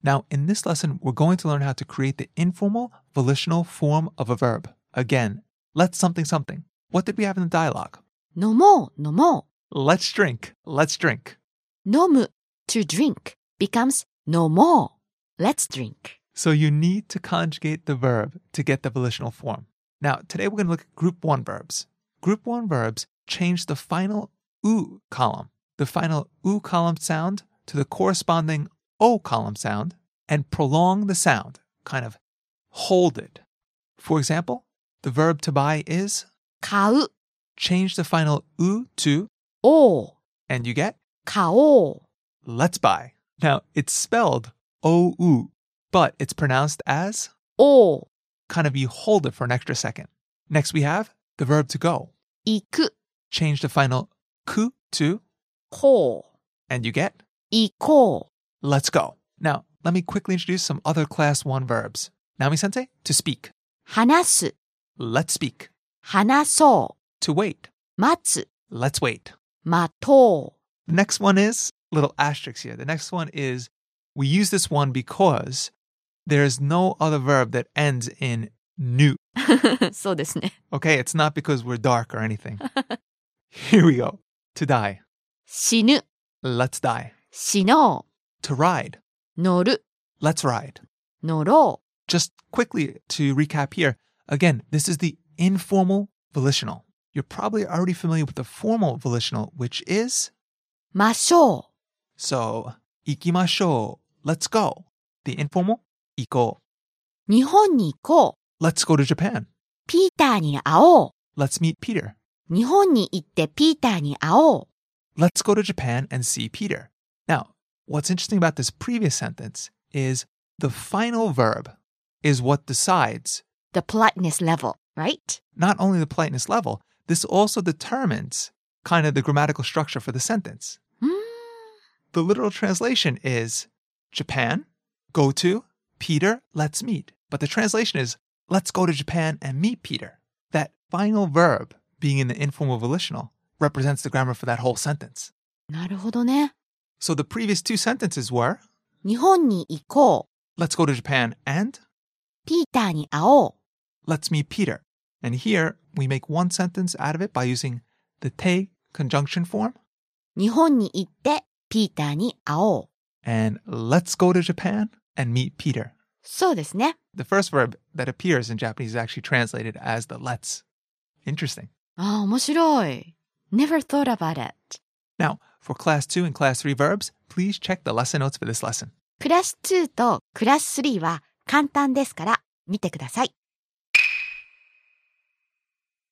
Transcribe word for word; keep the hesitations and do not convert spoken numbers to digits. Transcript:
Now, in this lesson, we're going to learn how to create the informal volitional form of a verb. Again, let's something something. What did we have in the dialogue? 飲もう、飲も Let's drink. Let's drink. う。飲む to drink becomes 飲もう. Let's drink. So you need to conjugate the verb to get the volitional form. Now, today we're going to look at group one verbs. Group one verbs change the final U column, the final U column sound to the corresponding O column sound and prolong the sound, kind of hold it. For example, the verb to buy is 買う change the final U to おう and you get 買おう let's buy. Now, it's spelled O U, but it's pronounced as おう kind of you hold it for an extra second. Next, we have the verb to go. 行く Change the final ku to こう and you get 行こ let's go. Now, let me quickly introduce some other class one verbs. Naomi-sensei, to speak. う話す Let's speak. 話そ To wait. う待つ Let's wait. 待と The next one is, little asterisk here. The next one is, we use this one because there's no other verb that ends in nu. うそうですね Okay, it's not because we're dark or anything. Here we go. To die. 死ぬ Let's die. 死の To ride. う乗る Let's ride. 乗ろ Just quickly to recap here. Again, this is the informal volitional. You're probably already familiar with the formal volitional, which is うましょ so, ikimashou. Let's go. The informal, iko. う日本に行こ Let's go to Japan. うピーターに会お Let's meet Peter. う日本に行ってピーターに会おう Let's go to Japan and see Peter. Now, what's interesting about this previous sentence is the final verb is what decides the politeness level, right? not only the politeness level, this also determines kind of the grammatical structure for the sentence. うーん The literal translation is Japan, go to, Peter, let's meet. But the translation is let's go to Japan and meet Peter. That final verb being in the informal volitional represents the grammar for that whole sentence. なるほどね So the previous two sentences were 日本に行こう let's go to Japan and ピーターに会おう let's meet Peter. And here we make one sentence out of it by using the te conjunction form 日本に行ってピーターに会おう and let's go to Japan and meet Peter. そうですね The first verb that appears in Japanese is actually translated as the let's. Interesting. ああ面白い Never thought about it Now, for class two and class three verbs, please check the lesson notes for this lesson. クラスツーとクラススリーは簡単ですから見てください